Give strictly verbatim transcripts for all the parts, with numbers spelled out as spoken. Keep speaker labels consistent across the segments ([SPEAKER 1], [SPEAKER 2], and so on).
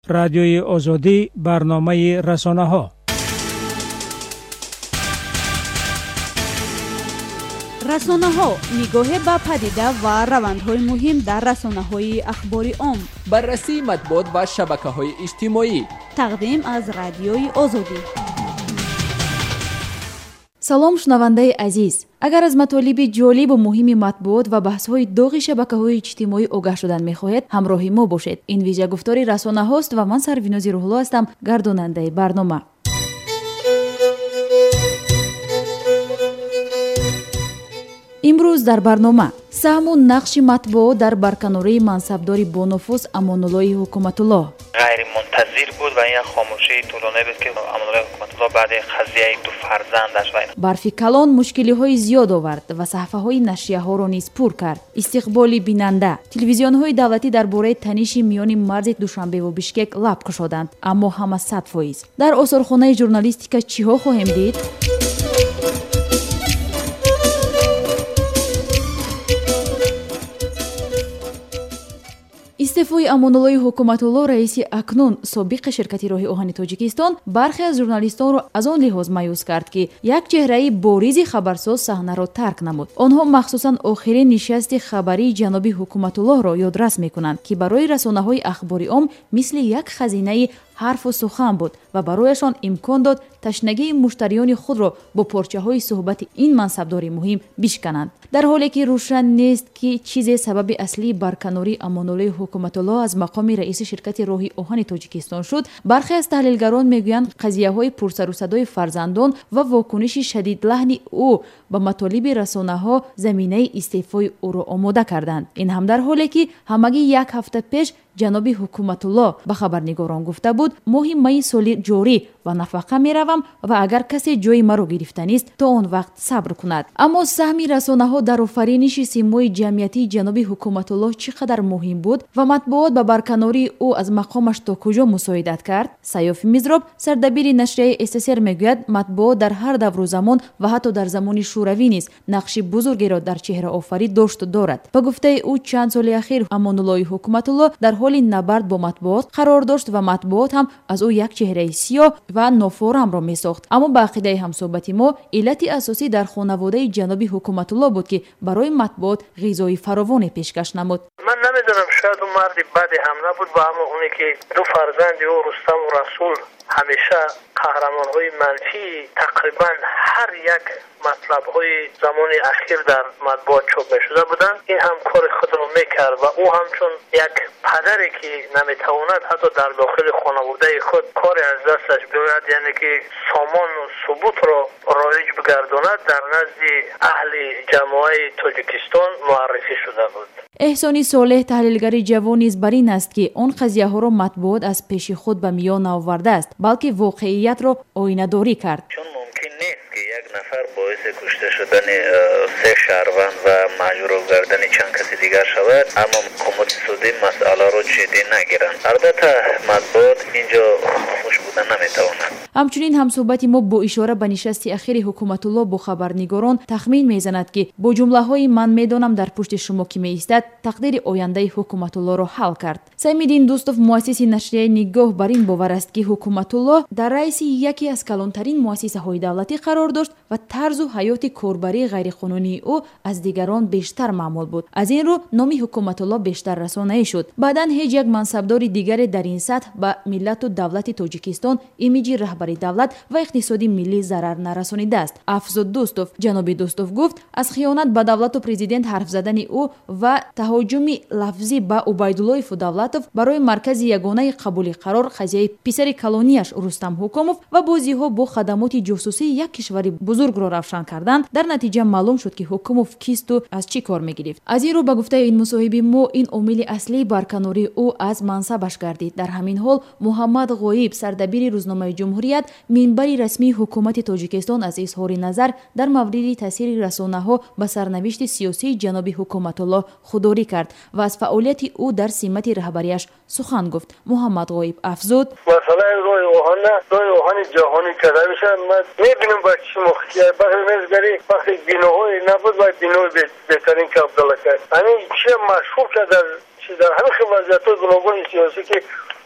[SPEAKER 1] رادیوی آزادی برنامه رسانه ها.
[SPEAKER 2] رسانه ها نگاه به پدیده و روندهای مهم در رسانه های اخباری عام،
[SPEAKER 3] بررسی مطبوعات و شبکه های اجتماعی،
[SPEAKER 2] تقدیم از رادیوی آزادی.
[SPEAKER 4] салом шунавандаи азиз, агар аз матолиби ҷолибу муҳими матбуот ва баҳсҳои доғи шабакаҳои иҷтимоӣ огаҳ шудан мехоҳед, ҳамроҳи мо бошед. Ин видеогуфтори расонаҳост ва ман Сарвинози Рӯҳулло ҳастам, гардонандаи барнома. имрӯз дар барнома саҳму нақши матбуот дар барканории мансабдори бонуфус Амонуллои Ҳукуматуллоҳ.
[SPEAKER 5] غیرمنتظر بود و این خاموشی طولانی بود که امانالله حکومت‌الله بعد قضیه دو فرزندش و
[SPEAKER 4] барфи калон мушкилиҳои зиёд овард ва саҳфаҳои нашрияҳоро низ пур кард. истиқболи бинанда, телевизионҳои давлатӣ дар бораи таниши миёни марзи Душанбеву Бишкек лаб кушоданд, аммо ҳама сад фоиз. дар осорхонаи журналистика чиҳо хоҳем дид? истеъфои Амонуллои Ҳукуматуллоҳ, раиси акнун собиқи ширкати Роҳи оҳани Тоҷикистон, бархе аз журналистонро аз он лиҳоз маъюс кард, ки як чеҳраи боризи хабарсоз саҳнаро тарк намуд. онҳо махсусан охирин нишасти хабарии ҷаноби Ҳукуматуллоҳро ёдрас мекунанд, ки барои расонаҳои ахбори ом мисли як хазинаи ҳарфу сухан буд ва барояшон имкон дод ташнагии муштариёни худро бо порчаҳои суҳбати ин мансабдори муҳим бишкананд. дар ҳоле ки рӯшан нест ки чизе сабаби аслии барканории Амонуллои Ҳукуматуллоҳ аз мақоми раиси ширкати Роҳи оҳани Тоҷикистон шуд, бархе аз таҳлилгарон мегӯянд қазияҳои пурсарусадои фарзандон ва вокуниши шадидлаҳни ӯ ба матолиби расонаҳо заминаи истеъфои ӯро омода карданд. ин ҳам дар ҳоле ки ҳамагӣ як ҳафта пеш ҷаноби Ҳукуматуллоҳ ба хабарнигорон гуфта буд, моҳи майи соли ҷорӣ ва нафақа меравам ва агар касе ҷои маро гирифтанист, то он вақт сабр кунад. аммо саҳми расонаҳо дар офариниши симои ҷамъиятии ҷаноби Ҳукуматуллоҳ чӣ қадар муҳим буд ва матбуот ба барканории ӯ аз мақомаш то куҷо мусоидат кард? Сайёфи Мизроб, сардабири нашрияи СССР, мегӯяд, матбуот дар ҳар давру замон ва ҳатто дар замони шӯравӣ низ нақши бузургеро дар чеҳраофарӣ дошту дорад. ба гуфтаи ӯ, чанд соли ахир Амонуллои Ҳукуматуллоҳ дар ҳоли набард бо матбуот қарор дошт ва матбуот ҳам аз ӯ як чеҳраи сиёҳ ва нофорамро месохт. аммо ба ақидаи ҳамсоҳбати мо, иллати асосӣ дар хонаводаи ҷаноби Ҳукуматуллоҳ буд, ки барои матбуот ғизои фаровоне пешкаш намуд.
[SPEAKER 6] من نمیدونم، شاید اون مردی بدی هم نبود و اما اونی که دو فرزندی او رستم و رسول همیشه قهرمان های منفی تقریبا هر یک مطلب های زمان اخیر در مطبوعات چوب می شده بودن، این هم کار خود رو میکرد و او همچون یک پدری که نمیتواند حتی در داخل خانواده خود کاری از دستش بیاید، یعنی که سامان و ثبوت رو رایج بگرداند، در نزد اهل جامعه تاجیکستان معرفی شده بود.
[SPEAKER 4] احسانی صالح، تحلیلگری جوان، نیز بر این است که آن قضیه‌ها را مطبوعات از پیش خود به میان آورده است، بلکه واقعیت را آینه‌داری کرد.
[SPEAKER 5] چون ممکن نیست که یک نفر باعث کشته شدن سه شهروند و مجروح گردن چند کسی دیگر شود، اما کمیته سودی مسئله را جدی نگیرند. البته مطبوعات اینجا خاموش بودن نمیتواند.
[SPEAKER 4] همچنین همصحبتی ما با اشاره به نشست اخیر حکومت‌الله با خبرنگاران تخمین میزند که با جمله‌های من میدانم در پشت شما کی میایستد، تقدیر آینده حکومت‌الله را حل کرد. سمیدین دوستوف، مؤسس نشریه نگاه، بر این باور است که حکومت‌الله در رئیس یکی از کلانترین مؤسسه‌های دولتی قرار داشت و طرز و حیات کاربری غیرقانونی او از دیگران بیشتر معمول بود. از این رو نام حکومت‌الله بیشتر رسانه‌ای شد. بعداً هیچ یک منصبدار دیگر در این سطح به ملت و دولت تاجیکستان ایمیج رهبری دولت و اقتصادی ملی ضرر نرسانیده است. افزود دوستوف. جناب دوستوف گفت از خیانت به دولت و پرزیدنت حرف زدن او و تهاجم لفظی به عبیدالله فدولتوف برای مرکز یگانه قبول قرار قضیه پسر کلونیش رستم حکوموف و بازی‌ها با خدمات جاسوسی یک کشور بزرگ را روشن کردند. در نتیجه معلوم شد که حکوموف کیست و از چی کار می‌گرفت. از این رو به گفته این مصاحبه ما، این عامل اصلی برکناری او از منصبش گردید. در همین حال محمد غایب، سردبیر روزنامه جمهوریت، منبری رسمی حکومت تاجیکستان، از اظهار نظر در مورد تاثیر رسانه‌ها به سرنوشت سیاسی جناب حکومت‌الله خودداری کرد و از فعالیت او در سمت رهبریش سخن گفت. محمد غایب افزود:
[SPEAKER 6] مثلا روی اوهان روی اوهان جهانی کرده میشه، ما میبینیم با چی مخیه بخیر مزگری وقتی بینوهای نبود و بینوی بهترین که عبدالله کرد. همین چیه مشهور که در چیز در همین وضعیت گوناگون سیاسی که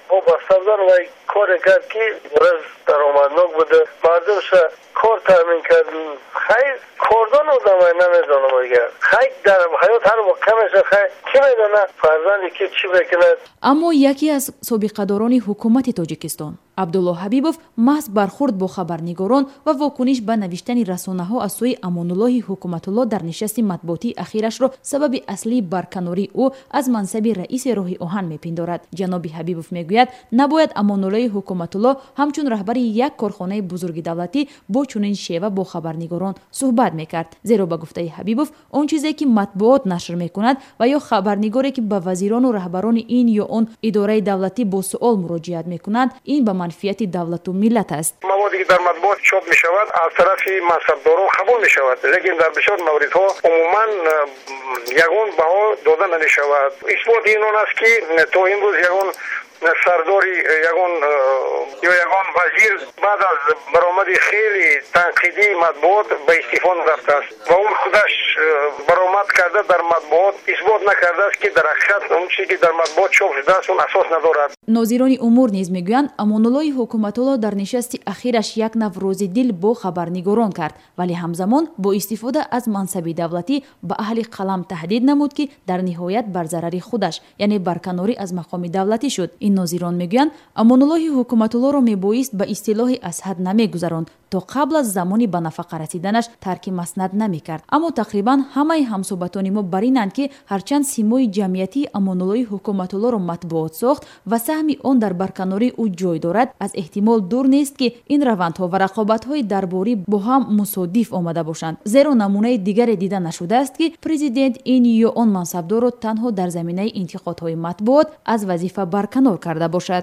[SPEAKER 6] وابسته بودن و کار کرد که برز درآمدناک بوده. مردم سا کار تامین کردن. خیلی کردن و دمای نمیدونم اگر خیلی در حیات هر موقع میشه خیلی کی میدونه فرزندی که چی بکند.
[SPEAKER 4] اما یکی از سابقه‌داران حکومت تاجیکستان عبدالله حبیبوف محض برخورد با خبرنگاران و واکنش به نوشتن رسانه‌ها از سوی امان‌الله حکومت الله در نشست مطبوعاتی اخیرش را سبب اصلی برکناری او از منصب رئیس راه آهن میپندارد. جناب حبیبوف میگوید نباید امان‌الله حکومت الله همچون رهبر یک کارخانه بزرگ دولتی با چنین شیوه با خبرنگاران صحبت میکرد، زیرا به گفته حبیبوف اون چیزی که مطبوعات نشر میکند و یا خبرنگاری که به وزیران و رهبران این یا اون اداره دولتی با سوال مراجعت میکنند، این به منفعت دولت و ملت است.
[SPEAKER 6] موادی که در مطبوعات چاپ می شود از طرف منصبداران قبول می شود، لیکن در بسیار موردها عموما یگان بها داده نمی شود. اثبات این اون است که تا امروز یگان سرداری یگان یا یگان وزیر بعد از برآمد خیلی تنقیدی مطبوعات به استعفا رفته است و اون خودش برآمد کرده در مطبوعات اثبات نکرده است که در حقیقت اون چیزی که در مطبوعات چاپ شده است اون اساس ندارد.
[SPEAKER 4] ناظران امور نیز میگویند امان‌الله حکومت الله در نشست اخیرش یک نوع روزدل با خبرنگاران کرد، ولی همزمان با استفاده از منصب دولتی به اهل قلم تهدید نمود که در نهایت بر ضرر خودش یعنی برکناری از مقام دولتی شد. این ناظران میگویند امان‌الله حکومت الله را میبایست به اصطلاح از حد نمیگذراند تا قبل از زمانی به نفقه رسیدنش ترک مسند نمیکرد. اما تقریبا همه همصحبتان ما بر اینند که هرچند سیمای جمعیتی امان‌الله حکومت الله را مطبوعات ساخت و سهم آن در برکناری او جای دارد، از احتمال دور نیست که این روندها و رقابت‌های درباری با هم مصادف آمده باشند، زیرا نمونه دیگر دیده نشده است که پرزیدنت این یا آن منصبدار را تنها در زمینه انتقادهای مطبوعات از وظیفه برکنار کرده باشد.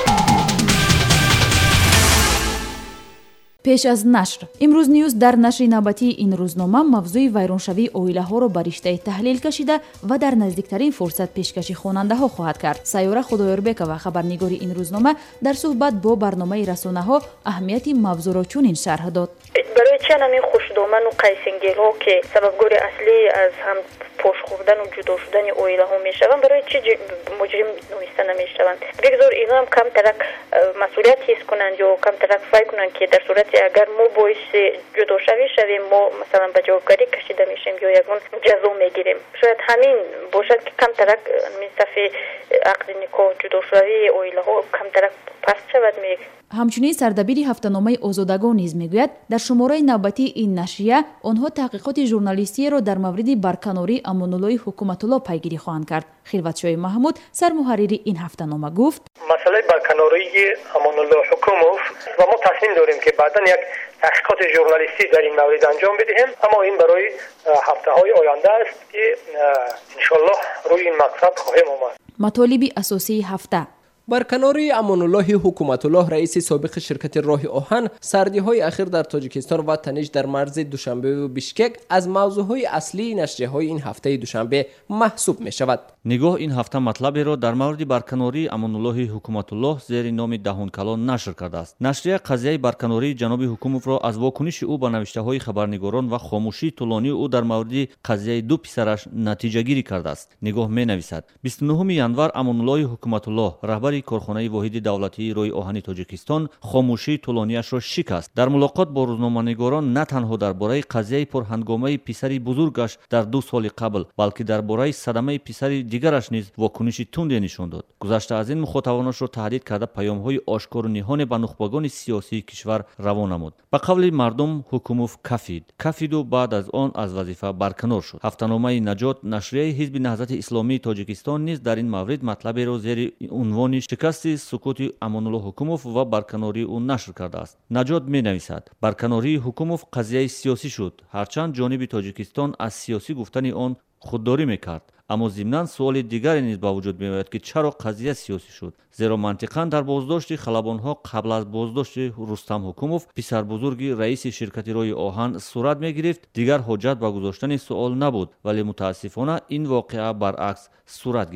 [SPEAKER 4] پیش از نشر امروز نیوز در نشر نوبتی این روزنامه موضوع ویرانشوی عائله‌ها را بر رشته تحلیل کشیده و در نزدیکترین فرصت پیشکشی خواننده‌ها خواهد کرد. سیاره خدایاربکова خبرنگار این روزنامه در صحبت با برنامه رسانه‌ها اهمیت موضوع را چنین شرح داد.
[SPEAKER 7] برای چند همین خوشدامن و قیسنگی‌ها که سببگار اصلی از هم پوش خوردن و جدا شدن عائله‌ها میشوند، برای چی مجرم نویسته نمیشوند؟ بگذار اینا هم کم ترک مسئولیت حس کنند یا کم ترک فکر کنند که در صورت اگر ما باعث جدا شوی شویم ما مثلا به جوابگاری کشیده میشیم یا یگان جزا میگیریم. شاید همین باشد که کم ترک می صفحه عقد نکاح جدا شوی عائله‌ها کم ترک پست شود. میگه
[SPEAKER 4] همچنین سردبیر هفته‌نامه آزادگان نیز میگوید در شماره نوبتی این نشریه آنها تحقیقات ژورنالیستی را در مورد برکناری امان‌الله حکومت الله پیگیری خواهند کرد. خلوت‌شاه محمود سرمحرر این هفته‌نامه گفت
[SPEAKER 6] مسئله برکناری امان‌الله حکومت و ما تصمیم داریم که بعداً یک تحقیقات ژورنالیستی در این مورد انجام بدهیم، اما این برای هفته‌های آینده است که انشالله روی این مقصد خواهیم آمد.
[SPEAKER 4] مطالب اساسی هفته:
[SPEAKER 3] برکناری امان‌الله حکومت الله رئیس سابق شرکت راه آهن سردی‌های اخیر در تاجیکستان و تنش در مرز دوشنبه و بیشکک از موضوعهای اصلی نشریه‌های این هفته دوشنبه محسوب می‌شود.
[SPEAKER 8] نگاه این هفته مطلبی را در مورد برکناری امان‌الله حکومت الله زیر نام دهان کلان نشر کرده است. نشریه قضیه برکناری جناب حکومت را از واکنش او به نوشته‌های خبرنگاران و خاموشی طولانی او در مورد قضیه دو پسرش نتیجه گیری کرده است. نگاه می‌نویسد بیست و نهم ینور امان‌الله حکومت الله رهبر کارخانه واحد دولتی روی آهن تاجیکستان خاموشی طولانیش را شکست. در ملاقات با روزنامه‌نگاران نه تنها درباره قضیه پرهنگامه پسری بزرگش در دو سال قبل بلکه درباره صدمه پسری دیگرش نیز واکنشی تندی نشان داد. گذشته از این مخاطبانش را تهدید کرده پیام‌های آشکار و نهان به نخبگان سیاسی کشور روان نمود. به قول مردم حکومت کفید کفید و بعد از آن از وظیفه برکنار شد. هفته‌نامه نجات نشریه حزب نهضت اسلامی تاجیکستان نیز در این مورد مطلبی را زیر عنوان شکست سکوت امان‌الله حکومت و برکناری او نشر کرده است. نجات می‌نویسد برکناری حکومت قضیه سیاسی شد، هرچند جانب تاجیکستان از سیاسی گفتن آن خودداری می‌کرد، اما ضمناً سوال دیگری نیز به وجود می‌آید که چرا قضیه سیاسی شد، زیرا منطقاً در بازداشت خلبان‌ها قبل از بازداشت رستم حکومت پسر بزرگ رئیس شرکت راه آهن صورت می‌گرفت. دیگر حاجت به گذاشتن سوال نبود، ولی متاسفانه این واقعه برعکس صورت گرفت.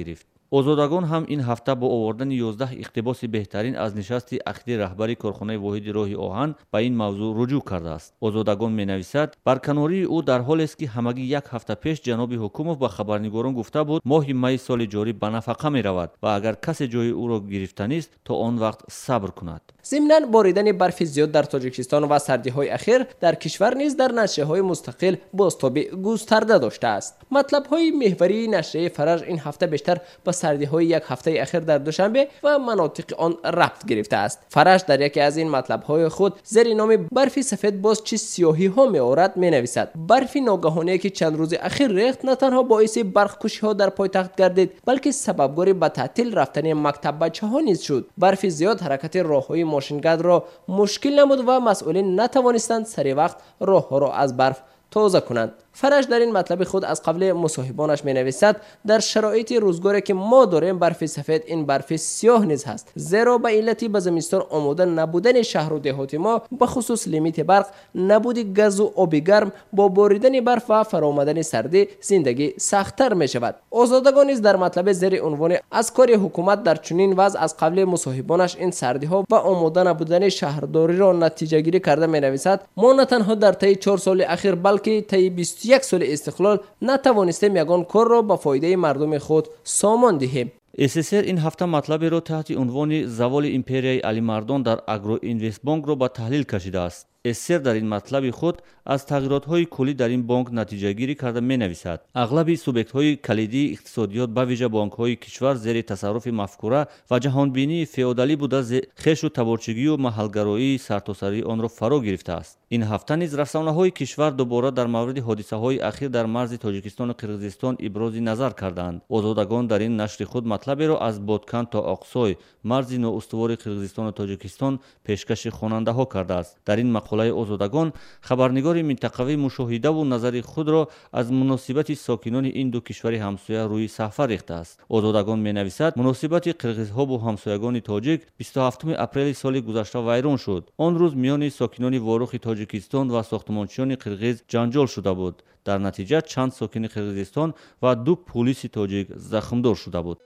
[SPEAKER 8] озодагон ҳам ин ҳафта бо овардани ёздаҳ иқтибоси беҳтарин аз нишасти ахири раҳбари корхонаи воҳиди роҳи оҳан ба ин мавзӯъ руҷӯъ кардааст. озодагон менависад барканории ӯ дар ҳолест ки ҳамагӣ як ҳафта пеш ҷаноби ҳукумов ба хабарнигорон гуфта буд моҳи майи соли ҷорӣ ба нафақа меравад ва агар касе ҷои ӯро гирифтанист то он вақт сабр кунад.
[SPEAKER 3] ضمناً боридани барфи зиёд дар тоҷикистон ва сардиҳои ахир дар кишвар низ дар нашрияҳои мустақил бозтоби густарда доштааст. матлабҳои меҳварии нашрияи фараж ин ҳафта бештар ба сардиҳои як ҳафтаи ахир дар душанбе ва манотиқи он рабт гирифтааст. фараж дар яке аз ин матлабҳои худ зери номи барфи сафед боз чӣ сиёҳиҳо меорад менависад. барфи ногаҳоние ки чанд рӯзи ахир рехт на танҳо боиси барқкушиҳо дар пойтахт гардид, балки сабабгори ба таътил рафтани мактаббачаҳо низ шуд. барфи зиёд ҳаракати роҳҳои мошингардро мушкил намуд ва масъулин натавонистанд сари вақт роҳҳоро аз барф тоза кунанд. фараж дар ин матлаби худ аз қабли мусоҳибонаш менависад: дар шароити рӯзгоре ки мо дорем барфи сафед ин барфи сиёҳ низ ҳаст, зеро ба иллати ба зимистон омода набудани шаҳру деҳоти мо ба хусус лимити барқ, набуди газу оби гарм, бо боридани барф ва фароомадани сардӣ зиндагӣ сахттар мешавад. озодагон низ дар матлаби зери унвони аз кори ҳукумат дар чунин вазъ аз қабли мусоҳибонаш ин сардиҳо ва омода набудани шаҳрдориро натиҷагирӣ карда менависад: мо на танҳо дар таи чор соли ахир, балки таи бисту як соли истиқлол натавонистем ягон корро ба фоидаи мардуми худ сомон диҳем.
[SPEAKER 8] СССР ин ҳафта матлаберо таҳти унвони заволи империяи Алимардон дар Агроинвестбонкро ба таҳлил кашидааст. СССР дар ин матлаби худ аз тағйиротҳои куллӣ дар ин бонк натиҷагирӣ карда менависад: аглаби субъектҳои калидии иқтисодиёт ба виҷа бонкҳои кишвар зери тасарруфи мафкура ва ҷаҳонбинии феодалӣ буда хешу таборчигию маҳалгароии сартосарии онро фаро гирифтааст. ин ҳафта низ расонаҳои кишвар дубора дар мавриди ҳодисаҳои ахир дар марзи тоҷикистону қирғизистон ибрози назар карданд. озодагон дар ин нашри худ матлаберо аз Бодкан то Оқсой, марзи ноустувори қирғизистону тоҷикистон пешкаши хонандаҳо кардааст. дар ин мақолаи озодагон хабарнигори минтақавӣ мушоҳидаву назари худро аз муносибати сокинони ин ду кишвари ҳамсоя рӯи саҳфа рехтааст. озодагон менависад: муносибати қирғизҳо бо ҳамсоягони тоҷик бисту ҳафтуми апрели соли гузашта вайрон шуд. он рӯз миёни сокинони ворухи тоҷикистон ва сохтмончиёни қирғиз ҷанҷол шуда буд. дар натиҷа чанд сокини қирғизистон ва ду полиси тоҷик захмдор шуда буд.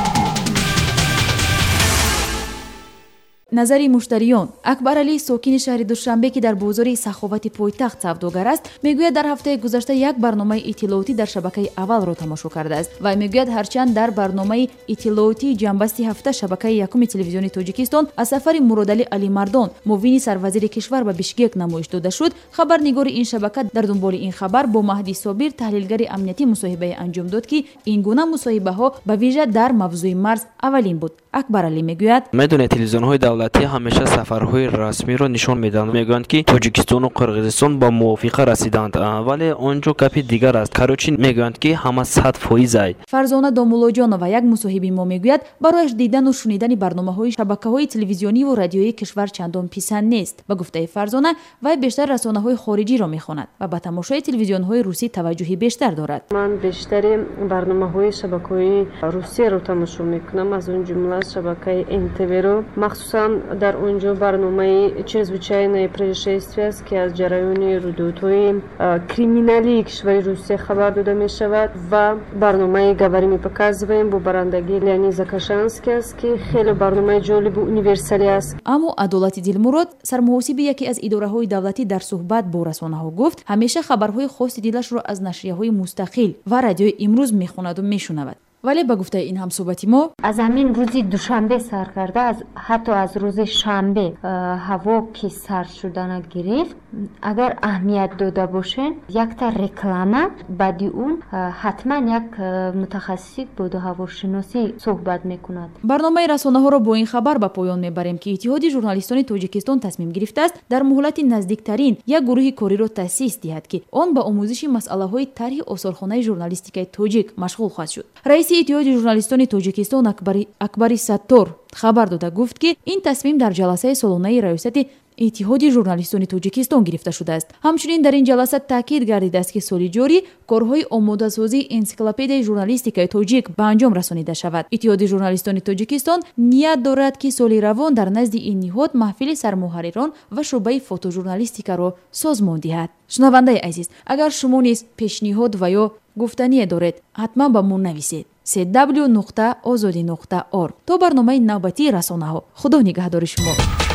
[SPEAKER 4] назари муштариён. Акбаралӣ, сокини шаҳри Душанбе, ки дар бозори Саховати пойтахт савдогар аст, мегӯяд дар ҳафтаи гузашта як барномаи иттилоотӣ дар шабакаи аввалро тамошо кардааст. Вай мегӯяд ҳарчанд дар барномаи иттилоотии ҷанбасти ҳафта шабакаи якуми телевизиони Тоҷикистон аз сафари Муродалӣ Алимардон, муовини сарвазири кишвар ба Бишкек намоиш дода шуд, хабарнигори ин шабака дар дунболи ин хабар бо Маҳди Собир, таҳлилгари амнияти, мусоҳибае анҷом дод, ки ин гуна мусоҳибаҳо ба вижа дар мавзӯи марз аввалин буд. Акбаралӣ мегӯяд:
[SPEAKER 9] медонед телевизионҳои давлатӣ ҳамеша сафарҳои расмиро нишон медиҳанд. мегӯянд ки Тоҷикистону Қирғизистон ба мувофиқа расиданд, вале он ҷо гапи дигар аст. Карочи мегӯянд ки ҳама сад фоиз ай.
[SPEAKER 4] Фарзона Домуллоҷонова, як мусоҳиби мо, мегӯяд барояш дидану шунидани барномаҳои шабакаҳои телевизиониву радиоии кишвар чандон писанд нест. Ба гуфтаи Фарзона, вай бештар расонаҳои хориҷиро мехонад ва ба тамошои телевизионҳои русӣ таваҷҷӯҳи бештар дорад.
[SPEAKER 10] ман бештари барномаҳои шабакаҳои русияро тамошо мекунам, аз он ҷумла шабакаи эн тэ вэ-ро. махсусан дар онҷо барномаи чрезвычайное происшествие аст ки аз ҷараёни рӯйдодҳои криминалии кишвари Русия хабар дода мешавад ва барномаи «Говорим и показываем» бо барандагии Леонид Закашанский аст ки хеле барномаи ҷолибу универсалӣ аст.
[SPEAKER 4] аммо Адолати Дилмурод, сармуҳосиби яке аз идораҳои давлатӣ, дар суҳбат бо расонаҳо гуфт, ҳамеша хабарҳои хоси дилашро аз нашрияҳои мустақил ва радиои имрӯз мехонаду мешунавад. вале ба гуфтаи ин ҳамсӯҳбати мо,
[SPEAKER 11] аз ҳамин рӯзи душанбе сар карда, ҳатто аз рӯзи шанбе ҳаво ки сард шудана гирифт, агар аҳамият дода бошен, якта реклама, баъди он ҳатман як мутахассис боду ҳавошиносӣ суҳбат мекунад.
[SPEAKER 4] барномаи расонаҳоро бо ин хабар ба поён мебарем ки Иттиҳоди журналистони Тоҷикистон тасмим гирифтааст дар муҳлати наздиктарин як гурӯҳи кориро таъсис диҳад, ки он ба омӯзиши масъалаҳои тарҳи осорхонаи журналистикаи тоҷик машғул хоҳад шуд. раиси Иттиҳоди журналистони Тоҷикистон Акбари, Акбари Саттор хабар дода гуфт, ки ин тасмим дар ҷаласаи солонаи раёсати Иттиҳоди журналистони Тоҷикистон гирифта шудааст. ҳамчунин дар ин ҷаласа таъкид гардидааст, ки соли ҷорӣ корҳои омодасозии энциклопедияи журналистикаи тоҷик ба анҷом расонида шавад. Иттиҳоди журналистони Тоҷикистон ният дорад, ки соли равон дар назди ин ниҳод маҳфили сармуҳаррирон ва шӯъбаи фотожурналистикаро созмон диҳад. шунавандаи азиз, агар шумо низ пешниҳод ва ё гуфтание доред, ҳатман ба мо нависед. си дабл ю нуқта озодӣ нуқта орг. то барномаи навбатии расонаҳо, худо нигаҳдори шумо.